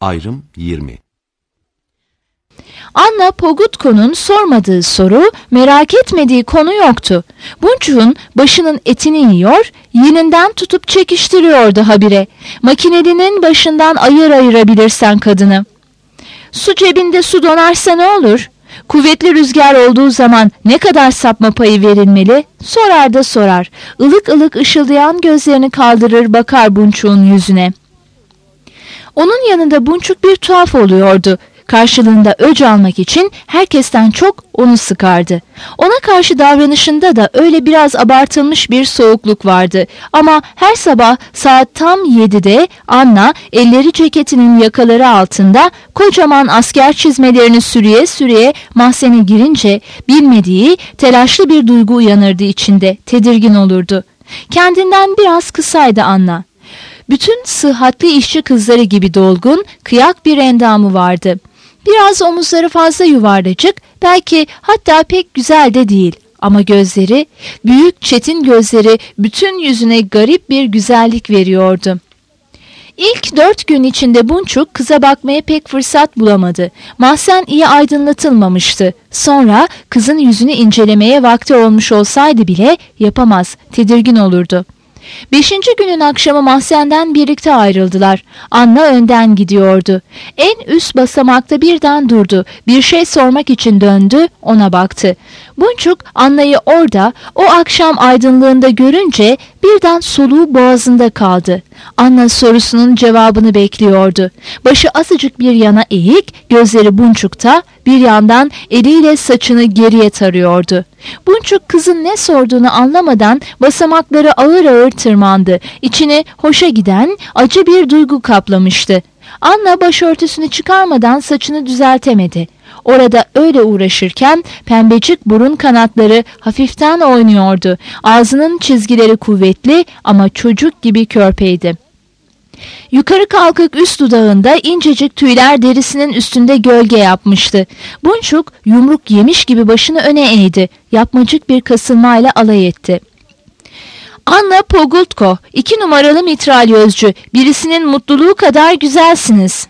Ayrım 20. Anna Pogutko'nun sormadığı soru, merak etmediği konu yoktu. Bunçuk'un başının etini yiyor, yeninden tutup çekiştiriyordu habire. Makinelinin başından ayırabilirsen kadını. Su cebinde su donarsa ne olur? Kuvvetli rüzgar olduğu zaman ne kadar sapma payı verilmeli? Sorar da sorar. Ilık ılık ışıldayan gözlerini kaldırır bakar Bunçuk'un yüzüne. Onun yanında Bunçuk bir tuhaf oluyordu. Karşılığında öc almak için herkesten çok onu sıkardı. Ona karşı davranışında da öyle biraz abartılmış bir soğukluk vardı. Ama her sabah saat tam 7'de Anna elleri ceketinin yakaları altında kocaman asker çizmelerini sürüye sürüye mahzene girince bilmediği telaşlı bir duygu uyanırdı içinde, tedirgin olurdu. Kendinden biraz kısaydı Anna. Bütün sıhhatli işçi kızları gibi dolgun, kıyak bir endamı vardı. Biraz omuzları fazla yuvarlacık, belki hatta pek güzel de değil. Ama gözleri, büyük çetin gözleri bütün yüzüne garip bir güzellik veriyordu. İlk 4 gün içinde Bunçuk kıza bakmaya pek fırsat bulamadı. Mahzen iyi aydınlatılmamıştı. Sonra kızın yüzünü incelemeye vakti olmuş olsaydı bile yapamaz, tedirgin olurdu. 5. günün akşamı mahzenden birlikte ayrıldılar. Anna önden gidiyordu. En üst basamakta birden durdu. Bir şey sormak için döndü, ona baktı. Bunçuk Anna'yı orada, o akşam aydınlığında görünce birden soluğu boğazında kaldı. Anna sorusunun cevabını bekliyordu. Başı azıcık bir yana eğik, gözleri Bunçuk'ta, bir yandan eliyle saçını geriye tarıyordu. Bunçuk kızın ne sorduğunu anlamadan basamakları ağır ağır tırmandı. İçine hoşa giden acı bir duygu kaplamıştı. Anna başörtüsünü çıkarmadan saçını düzeltemedi. Orada öyle uğraşırken pembecik burun kanatları hafiften oynuyordu. Ağzının çizgileri kuvvetli ama çocuk gibi körpeydi. Yukarı kalkık üst dudağında incecik tüyler derisinin üstünde gölge yapmıştı. Bunçuk yumruk yemiş gibi başını öne eğdi. Yapmacık bir kasılmayla alay etti. Anna Pogutko, 2 numaralı mitralyözcü, birisinin mutluluğu kadar güzelsiniz.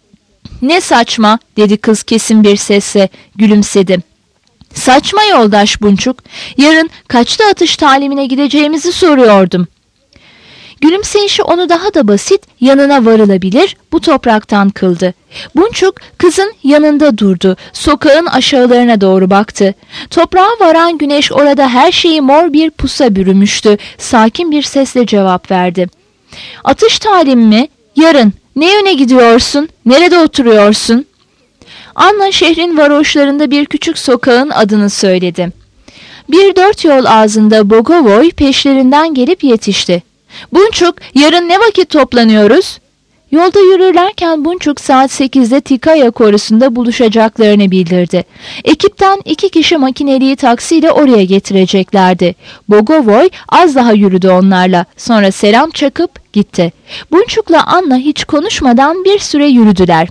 Ne saçma, dedi kız kesin bir sesle, gülümsedi. Saçma yoldaş Bunçuk, yarın kaçta atış talimine gideceğimizi soruyordum. Gülümseyişi onu daha da basit, yanına varılabilir, bu topraktan kıldı. Bunçuk kızın yanında durdu, sokağın aşağılarına doğru baktı. Toprağa varan güneş orada her şeyi mor bir pusa bürümüştü. Sakin bir sesle cevap verdi. Atış talimi mi? Yarın. Ne yöne gidiyorsun? Nerede oturuyorsun? Anna şehrin varoşlarında bir küçük sokağın adını söyledi. Bir 4 yol ağzında Bogovoy peşlerinden gelip yetişti. Bunçuk, yarın ne vakit toplanıyoruz? Yolda yürürlerken Bunçuk saat 8'de Tikaya korusunda buluşacaklarını bildirdi. Ekipten 2 kişi makineliği taksiyle oraya getireceklerdi. Bogovoy az daha yürüdü onlarla. Sonra selam çakıp gitti. Bunçuk'la Anna hiç konuşmadan bir süre yürüdüler.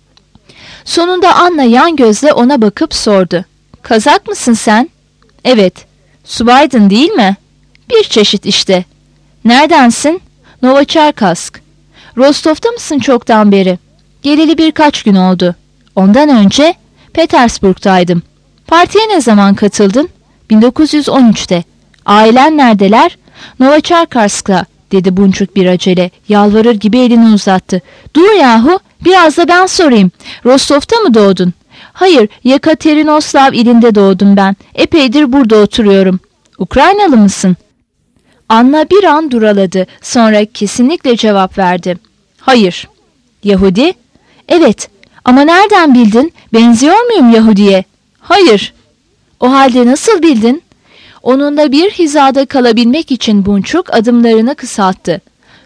Sonunda Anna yan gözle ona bakıp sordu. Kazak mısın sen? Evet. Subaydın değil mi? Bir çeşit işte. Neredensin? Novoçerkassk. Rostov'ta mısın çoktan beri? Geleli birkaç gün oldu. Ondan önce Petersburg'daydım. Partiye ne zaman katıldın? 1913'te. Ailen neredeler? Novoçerkask'ta, dedi Bunçuk bir acele. Yalvarır gibi elini uzattı. Dur yahu, biraz da ben sorayım. Rostov'ta mı doğdun? Hayır, Yekaterinoslav ilinde doğdum ben. Epeydir burada oturuyorum. Ukraynalı mısın? Anna bir an duraladı. Sonra kesinlikle cevap verdi. Hayır. Yahudi? Evet. Ama nereden bildin? Benziyor muyum Yahudi'ye? Hayır. O halde nasıl bildin? Onunla bir hizada kalabilmek için Bunçuk adımlarını kısalttı.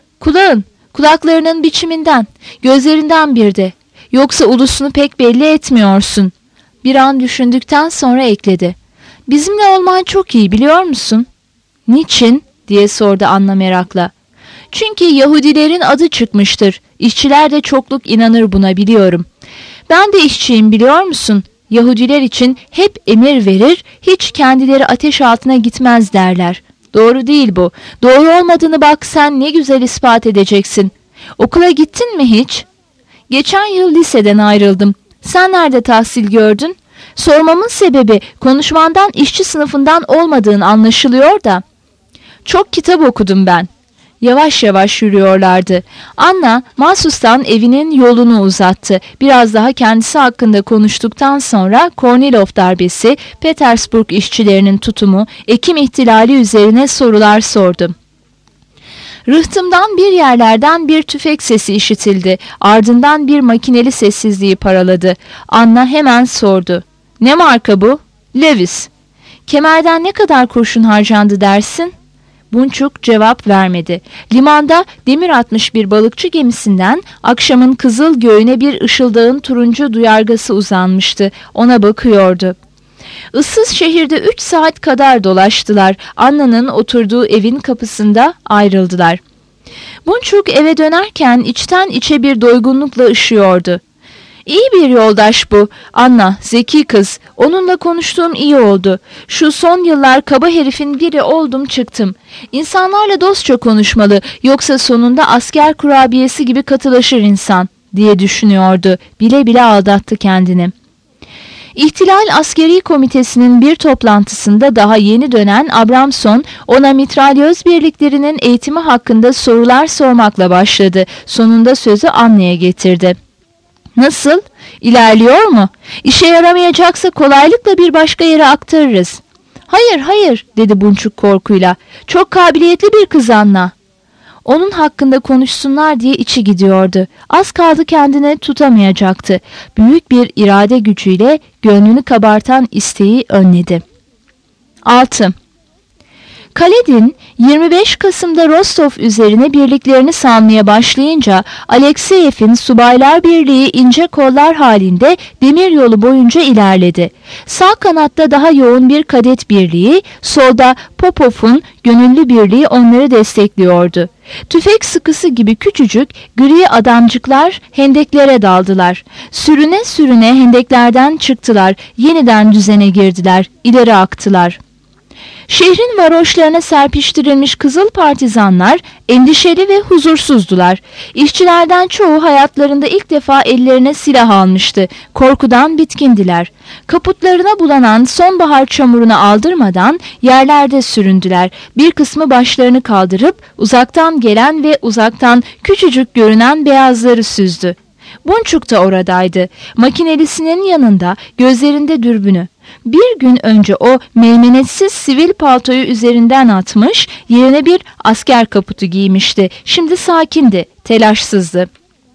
Kulaklarının biçiminden, gözlerinden bir de. Yoksa ulusunu pek belli etmiyorsun. Bir an düşündükten sonra ekledi. Bizimle olman çok iyi, biliyor musun? Niçin? Diye sordu Anna merakla. Çünkü Yahudilerin adı çıkmıştır. İşçiler de çokluk inanır buna, biliyorum. Ben de işçiyim, biliyor musun? Yahudiler için hep emir verir, hiç kendileri ateş altına gitmez derler. Doğru değil bu. Doğru olmadığını bak sen ne güzel ispat edeceksin. Okula gittin mi hiç? Geçen yıl liseden ayrıldım. Sen nerede tahsil gördün? Sormamın sebebi konuşmandan işçi sınıfından olmadığın anlaşılıyor da. Çok kitap okudum ben. Yavaş yavaş yürüyorlardı. Anna, mahsustan evinin yolunu uzattı. Biraz daha kendisi hakkında konuştuktan sonra Kornilov darbesi, Petersburg işçilerinin tutumu, Ekim ihtilali üzerine sorular sordu. Rıhtımdan bir yerlerden bir tüfek sesi işitildi. Ardından bir makineli sessizliği paraladı. Anna hemen sordu. Ne marka bu? Lewis. Kemerden ne kadar kurşun harcandı dersin? Bunçuk cevap vermedi. Limanda demir atmış bir balıkçı gemisinden akşamın kızıl göğüne bir ışıldağın turuncu duyargası uzanmıştı. Ona bakıyordu. Issız şehirde 3 saat kadar dolaştılar. Anna'nın oturduğu evin kapısında ayrıldılar. Bunçuk eve dönerken içten içe bir doygunlukla ışıyordu. İyi bir yoldaş bu. Anna, zeki kız. Onunla konuştuğum iyi oldu. Şu son yıllar kaba herifin biri oldum çıktım. İnsanlarla dostça konuşmalı, yoksa sonunda asker kurabiyesi gibi katılaşır insan, diye düşünüyordu. Bile bile aldattı kendini. İhtilal Askeri Komitesi'nin bir toplantısında daha yeni dönen Abramson ona mitralyöz birliklerinin eğitimi hakkında sorular sormakla başladı. Sonunda sözü Anna'ya getirdi. Nasıl? İlerliyor mu? İşe yaramayacaksa kolaylıkla bir başka yere aktarırız. Hayır, hayır, dedi Bunçuk korkuyla. Çok kabiliyetli bir kız Anna. Onun hakkında konuşsunlar diye içi gidiyordu. Az kaldı kendini tutamayacaktı. Büyük bir irade gücüyle gönlünü kabartan isteği önledi. 6. Kaledin 25 Kasım'da Rostov üzerine birliklerini salmaya başlayınca Alekseyev'in Subaylar Birliği ince kollar halinde demiryolu boyunca ilerledi. Sağ kanatta daha yoğun bir kadet birliği, solda Popov'un gönüllü birliği onları destekliyordu. Tüfek sıkısı gibi küçücük gri adamcıklar hendeklere daldılar. Sürüne sürüne hendeklerden çıktılar, yeniden düzene girdiler, ileri aktılar. Şehrin varoşlarına serpiştirilmiş kızıl partizanlar endişeli ve huzursuzdular. İşçilerden çoğu hayatlarında ilk defa ellerine silah almıştı. Korkudan bitkindiler. Kaputlarına bulanan sonbahar çamurunu aldırmadan yerlerde süründüler. Bir kısmı başlarını kaldırıp uzaktan gelen ve uzaktan küçücük görünen beyazları süzdü. Bunçuk da oradaydı. Makinelisinin yanında, gözlerinde dürbünü. Bir gün önce o meymenetsiz sivil paltoyu üzerinden atmış, yerine bir asker kaputu giymişti. Şimdi sakindi, telaşsızdı.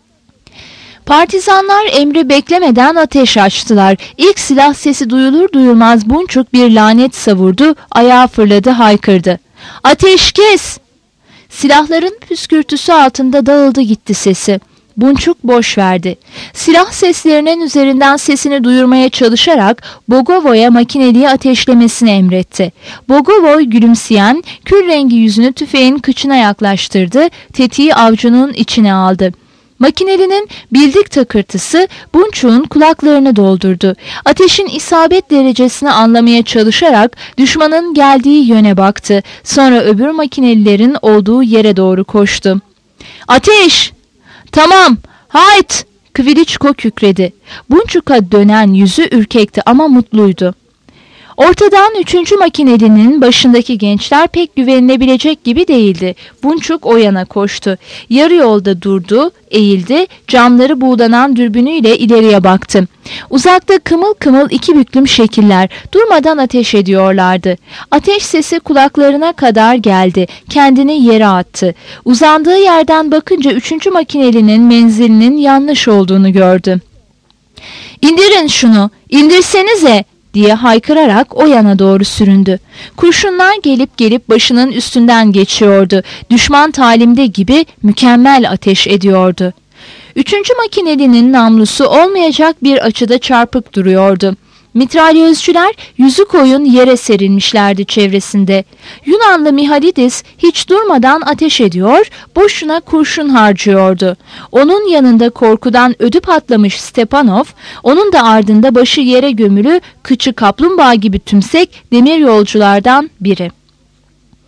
Partizanlar emri beklemeden ateş açtılar. İlk silah sesi duyulur duyulmaz Bunçuk bir lanet savurdu, ayağa fırladı, haykırdı. Ateş kes! Silahların püskürtüsü altında dağıldı gitti sesi. Bunçuk boş verdi. Silah seslerinin üzerinden sesini duyurmaya çalışarak Bogovoy'a makineliği ateşlemesini emretti. Bogovoy gülümseyen, kül rengi yüzünü tüfeğin kıçına yaklaştırdı, tetiği avcunun içine aldı. Makinelinin bildik takırtısı Bunçuk'un kulaklarını doldurdu. Ateşin isabet derecesini anlamaya çalışarak düşmanın geldiği yöne baktı. Sonra öbür makinelilerin olduğu yere doğru koştu. Ateş! Tamam, hayt! Kviliçko kükredi. Bunçuk'a dönen yüzü ürkekti ama mutluydu. Ortadan 3. makinelinin başındaki gençler pek güvenilebilecek gibi değildi. Bunçuk o yana koştu. Yarı yolda durdu, eğildi, camları buğulanan dürbünüyle ileriye baktı. Uzakta kımıl kımıl iki büklüm şekiller durmadan ateş ediyorlardı. Ateş sesi kulaklarına kadar geldi. Kendini yere attı. Uzandığı yerden bakınca 3. makinelinin menzilinin yanlış olduğunu gördü. "İndirin şunu, indirsenize!" diye haykırarak o yana doğru süründü. Kurşunlar gelip gelip başının üstünden geçiyordu. Düşman talimde gibi mükemmel ateş ediyordu. 3. makinelinin namlusu olmayacak bir açıda çarpık duruyordu. Mitralyözcüler yüzü koyun yere serilmişlerdi çevresinde. Yunanlı Mihalidis hiç durmadan ateş ediyor, boşuna kurşun harcıyordu. Onun yanında korkudan ödü patlamış Stepanov, onun da ardında başı yere gömülü, kıçı kaplumbağa gibi tümsek demir yolculardan biri.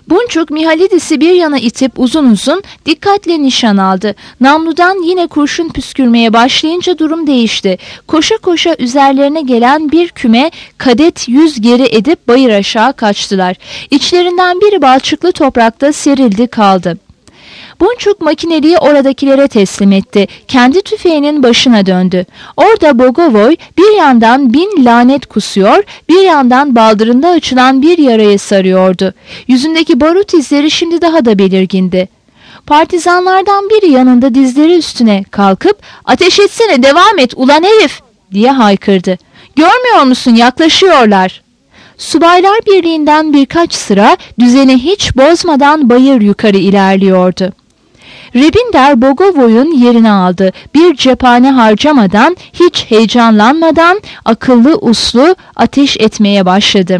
Bunçuk Mihalidis'i bir yana itip uzun uzun dikkatle nişan aldı. Namludan yine kurşun püskürmeye başlayınca durum değişti. Koşa koşa üzerlerine gelen bir küme kadet yüz geri edip bayır aşağı kaçtılar. İçlerinden biri balçıklı toprakta serildi kaldı. Bunçuk makineliği oradakilere teslim etti. Kendi tüfeğinin başına döndü. Orada Bogovoy bir yandan bin lanet kusuyor, bir yandan baldırında açılan bir yaraya sarıyordu. Yüzündeki barut izleri şimdi daha da belirgindi. Partizanlardan biri yanında dizleri üstüne kalkıp "Ateş etsene, devam et ulan herif!" diye haykırdı. "Görmüyor musun, yaklaşıyorlar." Subaylar Birliği'nden birkaç sıra düzeni hiç bozmadan bayır yukarı ilerliyordu. Rebinder Bogovoy'un yerini aldı. Bir cephane harcamadan, hiç heyecanlanmadan akıllı uslu ateş etmeye başladı.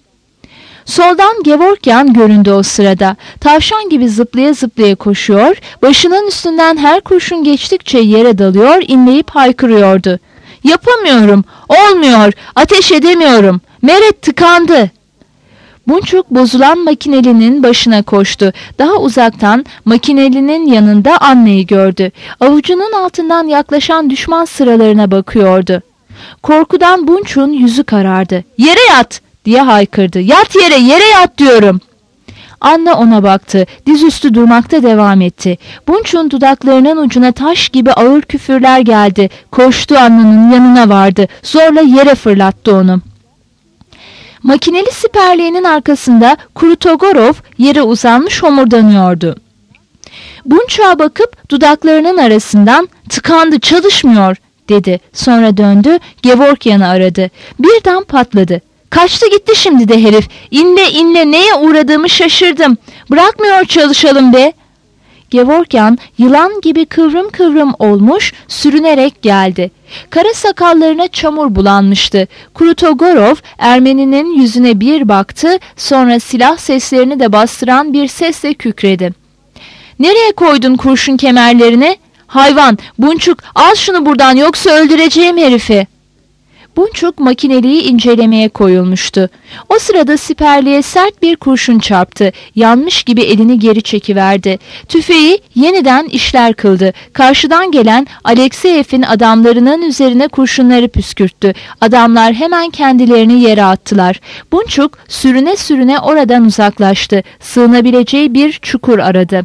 Soldan Gevorkyan göründü o sırada. Tavşan gibi zıplaya zıplaya koşuyor, başının üstünden her kurşun geçtikçe yere dalıyor, inleyip haykırıyordu. "Yapamıyorum, olmuyor, ateş edemiyorum, Meret tıkandı." Bunçuk bozulan makinelinin başına koştu. Daha uzaktan makinelinin yanında Anne'yi gördü. Avucunun altından yaklaşan düşman sıralarına bakıyordu. Korkudan Bunçuk'un yüzü karardı. "Yere yat!" diye haykırdı. "Yat yere, yere yat diyorum!" Anne ona baktı. Dizüstü durmakta devam etti. Bunçuk'un dudaklarının ucuna taş gibi ağır küfürler geldi. Koştu, Anne'nin yanına vardı. Zorla yere fırlattı onu. Makineli siperliğinin arkasında Krutogorov yere uzanmış homurdanıyordu. Bunçuk'a bakıp dudaklarının arasından "Tıkandı, çalışmıyor," dedi. Sonra döndü, Gevorkyan'ı aradı. Birden patladı. "Kaçtı gitti şimdi de herif. İnle inle, neye uğradığımı şaşırdım. Bırakmıyor çalışalım be." Gevorkyan yılan gibi kıvrım kıvrım olmuş, sürünerek geldi. Kara sakallarına çamur bulanmıştı. Krutogorov Ermeninin yüzüne bir baktı, sonra silah seslerini de bastıran bir sesle kükredi. "Nereye koydun kurşun kemerlerini? Hayvan, Bunçuk, al şunu buradan, yoksa öldüreceğim herifi." Bunçuk makineliği incelemeye koyulmuştu. O sırada siperliğe sert bir kurşun çarptı. Yanmış gibi elini geri çekiverdi. Tüfeği yeniden işler kıldı. Karşıdan gelen Alekseyev'in adamlarının üzerine kurşunları püskürttü. Adamlar hemen kendilerini yere attılar. Bunçuk sürüne sürüne oradan uzaklaştı. Sığınabileceği bir çukur aradı.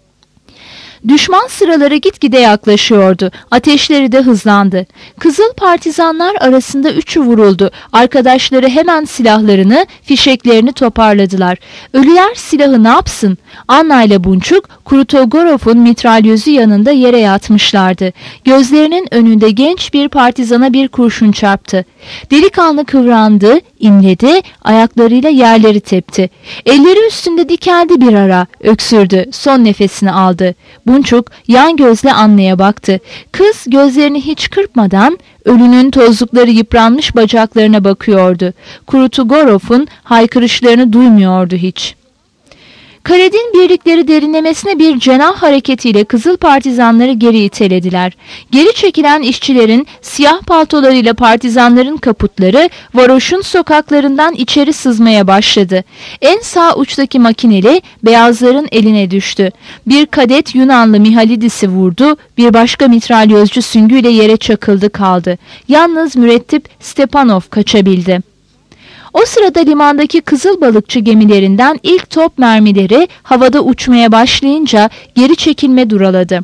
Düşman sıraları gitgide yaklaşıyordu. Ateşleri de hızlandı. Kızıl partizanlar arasında üçü vuruldu. Arkadaşları hemen silahlarını, fişeklerini toparladılar. Ölüler silahı ne yapsın? Anna ile Bunçuk, Krutogorov'un mitralyözü yanında yere yatmışlardı. Gözlerinin önünde genç bir partizana bir kurşun çarptı. Delikanlı kıvrandı, inledi, ayaklarıyla yerleri tepti. Elleri üstünde dikeldi bir ara, öksürdü, son nefesini aldı. Bunçuk yan gözle Anna'ya baktı. Kız gözlerini hiç kırpmadan ölünün tozlukları yıpranmış bacaklarına bakıyordu. Krutogorov'un haykırışlarını duymuyordu hiç. Karedin birlikleri derinlemesine bir cenah hareketiyle Kızıl partizanları geri itelediler. Geri çekilen işçilerin siyah paltolarıyla partizanların kaputları varoşun sokaklarından içeri sızmaya başladı. En sağ uçtaki makineli beyazların eline düştü. Bir kadet Yunanlı Mihalidis'i vurdu, bir başka mitralyözcü süngüyle yere çakıldı kaldı. Yalnız mürettip Stepanov kaçabildi. O sırada limandaki kızıl balıkçı gemilerinden ilk top mermileri havada uçmaya başlayınca geri çekilme duraladı.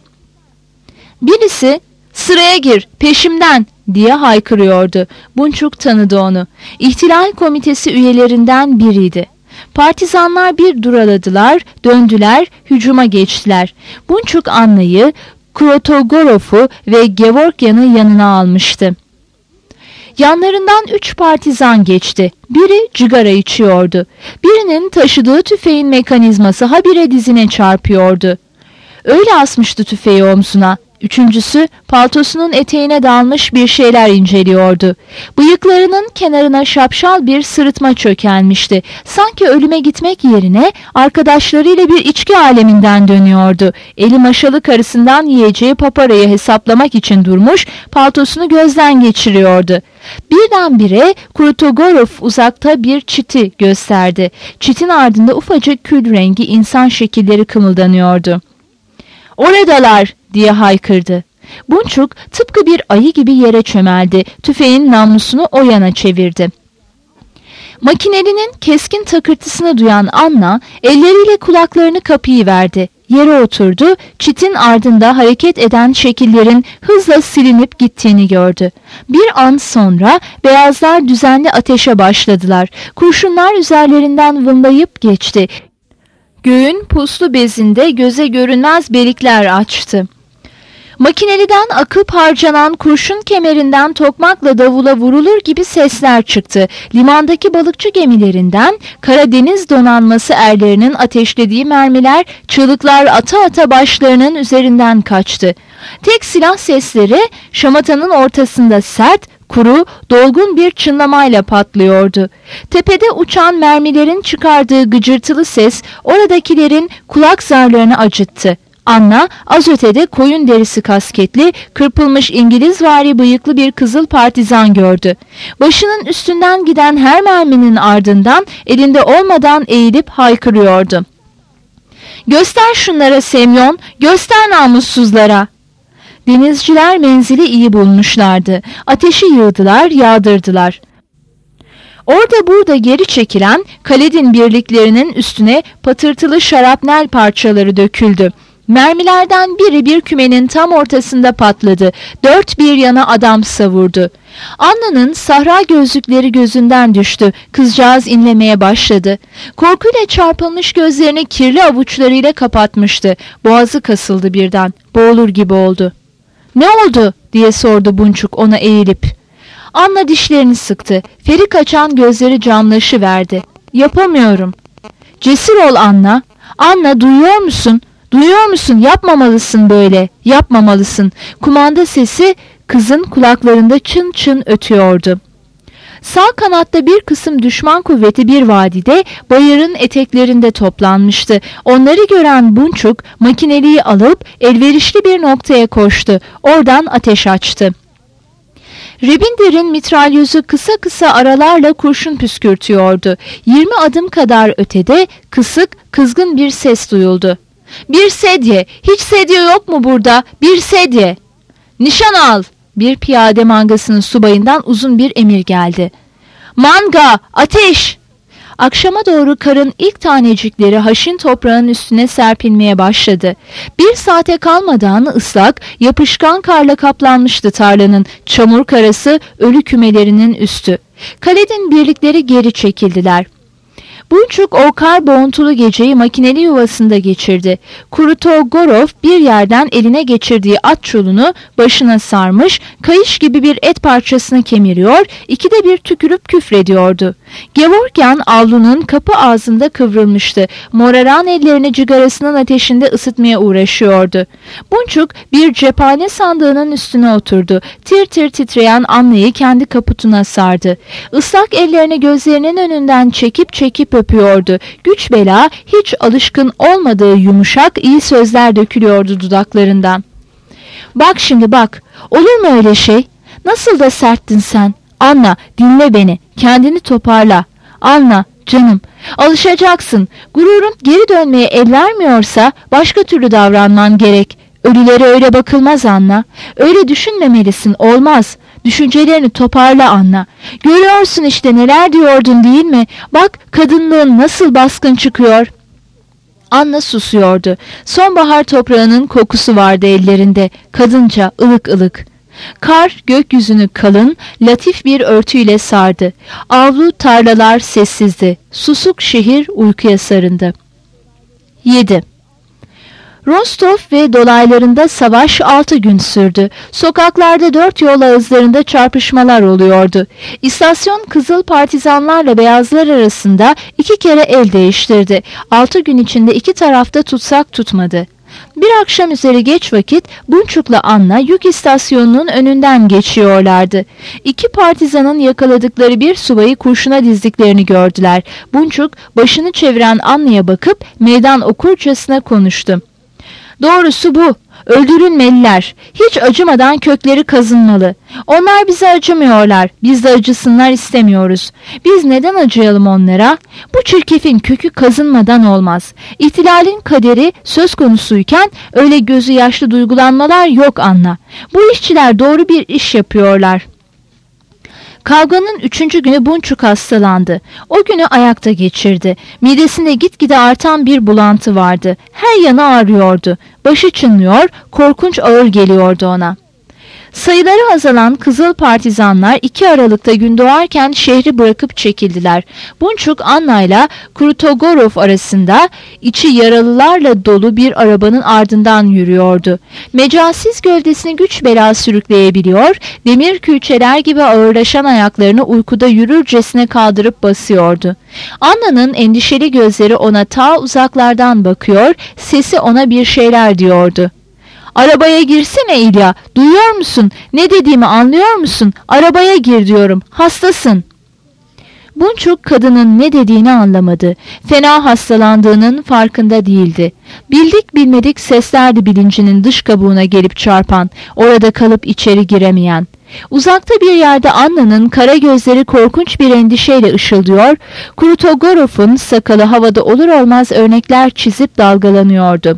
Birisi "Sıraya gir, peşimden!" diye haykırıyordu. Bunçuk tanıdı onu. İhtilal komitesi üyelerinden biriydi. Partizanlar bir duraladılar, döndüler, hücuma geçtiler. Bunçuk Anna'yı, Krotogorov'u ve Gevorkyan'ı yanına almıştı. Yanlarından 3 partizan geçti. Biri cigara içiyordu. Birinin taşıdığı tüfeğin mekanizması habire dizine çarpıyordu. Öyle asmıştı tüfeği omzuna. Üçüncüsü paltosunun eteğine dalmış bir şeyler inceliyordu. Bıyıklarının kenarına şapşal bir sırıtma çökelmişti. Sanki ölüme gitmek yerine arkadaşlarıyla bir içki aleminden dönüyordu. Eli maşalı karısından yiyeceği paparayı hesaplamak için durmuş, paltosunu gözden geçiriyordu. Birdenbire Krutogorov uzakta bir çiti gösterdi. Çitin ardında ufacık kül rengi insan şekilleri kımıldanıyordu. "Oradalar!" diye haykırdı. Bunçuk tıpkı bir ayı gibi yere çömeldi. Tüfeğin namlusunu o yana çevirdi. Makinelinin keskin takırtısını duyan Anna elleriyle kulaklarını kapayıverdi. Yere oturdu, çitin ardında hareket eden şekillerin hızla silinip gittiğini gördü. Bir an sonra beyazlar düzenli ateşe başladılar. Kurşunlar üzerlerinden vınlayıp geçti. Göğün puslu bezinde göze görünmez belikler açtı. Makineliden akıp harcanan kurşun kemerinden tokmakla davula vurulur gibi sesler çıktı. Limandaki balıkçı gemilerinden Karadeniz donanması erlerinin ateşlediği mermiler çığlıklar ata ata başlarının üzerinden kaçtı. Tek silah sesleri şamatanın ortasında sert, kuru, dolgun bir çınlamayla patlıyordu. Tepede uçan mermilerin çıkardığı gıcırtılı ses oradakilerin kulak zarlarını acıttı. Anna az ötede koyun derisi kasketli, kırpılmış İngilizvari bıyıklı bir kızıl partizan gördü. Başının üstünden giden her merminin ardından elinde olmadan eğilip haykırıyordu. "Göster şunlara Semyon, göster namussuzlara!" Denizciler menzili iyi bulmuşlardı. Ateşi yığdılar, yağdırdılar. Orada burada geri çekilen Kaledin birliklerinin üstüne patırtılı şarapnel parçaları döküldü. Mermilerden biri bir kümenin tam ortasında patladı. Dört bir yana adam savurdu. Anna'nın sahra gözlükleri gözünden düştü. Kızcağız inlemeye başladı. Korkuyla çarpılmış gözlerini kirli avuçlarıyla kapatmıştı. Boğazı kasıldı birden. Boğulur gibi oldu. "Ne oldu?" diye sordu Bunçuk ona eğilip. Anna dişlerini sıktı. Feri kaçan gözleri camlaşıverdi. "Yapamıyorum." "Cesur ol Anna. Anna, duyuyor musun? Duyuyor musun? Yapmamalısın böyle. Yapmamalısın." Kumanda sesi kızın kulaklarında çın çın ötüyordu. Sağ kanatta bir kısım düşman kuvveti bir vadide bayırın eteklerinde toplanmıştı. Onları gören Bunçuk makineliği alıp elverişli bir noktaya koştu. Oradan ateş açtı. Rebinder'in mitralyözü kısa kısa aralarla kurşun püskürtüyordu. 20 adım kadar ötede kısık, kızgın bir ses duyuldu. "Bir sedye, hiç sedye yok mu burada? Bir sedye!" "Nişan al!" Bir piyade mangasının subayından uzun bir emir geldi. "Manga, ateş!" Akşama doğru karın ilk tanecikleri haşin toprağın üstüne serpilmeye başladı. Bir saate kalmadan ıslak, yapışkan karla kaplanmıştı tarlanın çamur karası ölü kümelerinin üstü. Kaledin birlikleri geri çekildiler. Bunçuk o kar boğuntulu geceyi makineli yuvasında geçirdi. Krutogorov bir yerden eline geçirdiği at çulunu başına sarmış, kayış gibi bir et parçasını kemiriyor, ikide bir tükürüp küfrediyordu. Gevorkyan avlunun kapı ağzında kıvrılmıştı. Moraran ellerini cigarasının ateşinde ısıtmaya uğraşıyordu. Bunçuk bir cephane sandığının üstüne oturdu. Tir tir titreyen Anna'yı kendi kaputuna sardı. Islak ellerini gözlerinin önünden çekip çekip öpüyordu. Güç bela hiç alışkın olmadığı yumuşak iyi sözler dökülüyordu dudaklarından. "Bak şimdi bak, olur mu öyle şey? Nasıl da serttin sen. Anna, dinle beni, kendini toparla. Anna, canım, alışacaksın. Gururun geri dönmeye el vermiyorsa başka türlü davranman gerek. Ölülere öyle bakılmaz Anna. Öyle düşünmemelisin, olmaz. Düşüncelerini toparla Anna. Görüyorsun işte neler diyordun değil mi? Bak kadınlığın nasıl baskın çıkıyor." Anna susuyordu. Sonbahar toprağının kokusu vardı ellerinde. Kadınca ılık ılık. Kar gökyüzünü kalın, latif bir örtüyle sardı. Avlu tarlalar sessizdi. Susuk şehir uykuya sarındı. 7. Rostov ve dolaylarında savaş 6 gün sürdü. Sokaklarda 4 yol ağızlarında çarpışmalar oluyordu. İstasyon Kızıl partizanlarla beyazlar arasında 2 kere el değiştirdi. 6 gün içinde iki tarafta tutsak tutmadı. Bir akşam üzeri geç vakit Bunçuk'la Anna yük istasyonunun önünden geçiyorlardı. İki partizanın yakaladıkları bir subayı kurşuna dizdiklerini gördüler. Bunçuk başını çeviren Anna'ya bakıp meydan okurcasına konuştu. Doğrusu bu. Öldürülmeliler. Hiç acımadan kökleri kazınmalı. Onlar bize acımıyorlar. Biz de acısınlar istemiyoruz. Biz neden acıyalım onlara? Bu çirkefin kökü kazınmadan olmaz. İhtilalin kaderi söz konusuyken öyle gözü yaşlı duygulanmalar yok Anna. Bu işçiler doğru bir iş yapıyorlar. Kavganın 3. günü Bunçuk hastalandı. O günü ayakta geçirdi. Midesinde gitgide artan bir bulantı vardı. Her yanı ağrıyordu. Başı çınlıyor, korkunç ağır geliyordu ona. Sayıları azalan Kızıl Partizanlar 2 Aralık'ta gün doğarken şehri bırakıp çekildiler. Bunçuk Anna'yla Krutogorov arasında içi yaralılarla dolu bir arabanın ardından yürüyordu. Mecalsiz gövdesini güç bela sürükleyebiliyor, demir külçeler gibi ağırlaşan ayaklarını uykuda yürürcesine kaldırıp basıyordu. Anna'nın endişeli gözleri ona ta uzaklardan bakıyor, sesi ona bir şeyler diyordu. Arabaya girsene İlya, duyuyor musun? Ne dediğimi anlıyor musun? Arabaya gir diyorum, hastasın. Bunçuk kadının ne dediğini anlamadı. Fena hastalandığının farkında değildi. Bildik bilmedik seslerdi bilincinin dış kabuğuna gelip çarpan, orada kalıp içeri giremeyen. Uzakta bir yerde Anna'nın kara gözleri korkunç bir endişeyle ışıldıyor, Krutogorov'un sakalı havada olur olmaz örnekler çizip dalgalanıyordu.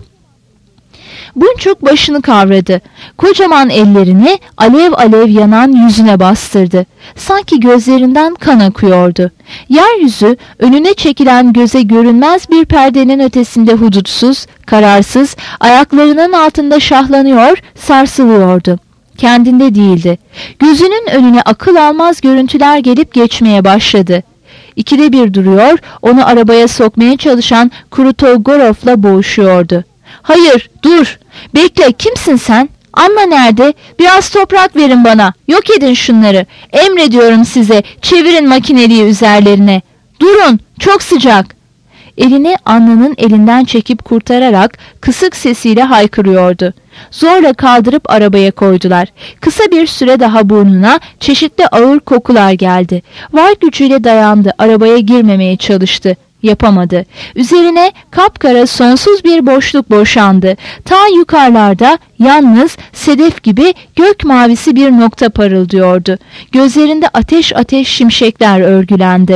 Bunçuk başını kavradı. Kocaman ellerini alev alev yanan yüzüne bastırdı. Sanki gözlerinden kan akıyordu. Yeryüzü önüne çekilen göze görünmez bir perdenin ötesinde hudutsuz, kararsız, ayaklarının altında şahlanıyor, sarsılıyordu. Kendinde değildi. Gözünün önüne akıl almaz görüntüler gelip geçmeye başladı. İkide bir duruyor, onu arabaya sokmaya çalışan Krutogorov'la boğuşuyordu. Hayır, dur. Bekle, kimsin sen? Anna nerede? Biraz toprak verin bana. Yok edin şunları. Emrediyorum size. Çevirin makineliği üzerlerine. Durun, çok sıcak. Elini Anna'nın elinden çekip kurtararak kısık sesiyle haykırıyordu. Zorla kaldırıp arabaya koydular. Kısa bir süre daha burnuna çeşitli ağır kokular geldi. Var gücüyle dayandı, arabaya girmemeye çalıştı. Yapamadı. Üzerine kapkara sonsuz bir boşluk boşandı. Ta yukarılarda yalnız sedef gibi gök mavisi bir nokta parıldıyordu. Gözlerinde ateş ateş şimşekler örgülendi.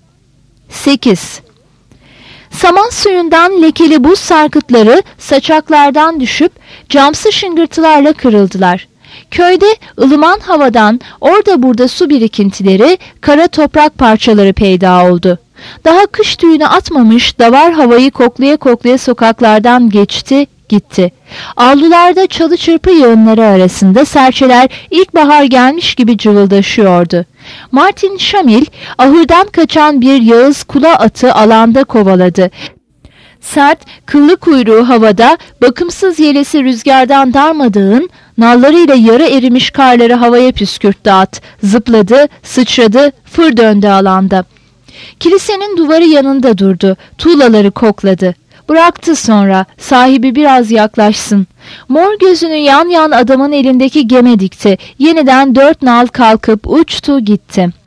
8. Saman suyundan lekeli buz sarkıtları saçaklardan düşüp camsı şıngırtılarla kırıldılar. Köyde ılıman havadan orada burada su birikintileri, kara toprak parçaları peyda oldu. Daha kış tüyünü atmamış davar havayı koklaya koklaya sokaklardan geçti, gitti. Avlularda çalı çırpı yığınları arasında serçeler ilkbahar gelmiş gibi cıvıldaşıyordu. Martin Şamil ahırdan kaçan bir Yağız kula atı alanda kovaladı. Sert, kıllı kuyruğu havada, bakımsız yelesi rüzgardan darmadağın, nallarıyla yarı erimiş karları havaya püskürttü at. Zıpladı, sıçradı, fır döndü alanda. Kilisenin duvarı yanında durdu, tuğlaları kokladı. Bıraktı sonra, sahibi biraz yaklaşsın. Mor gözünü yan yan adamın elindeki geme dikti. Yeniden 4 nal kalkıp uçtu gitti.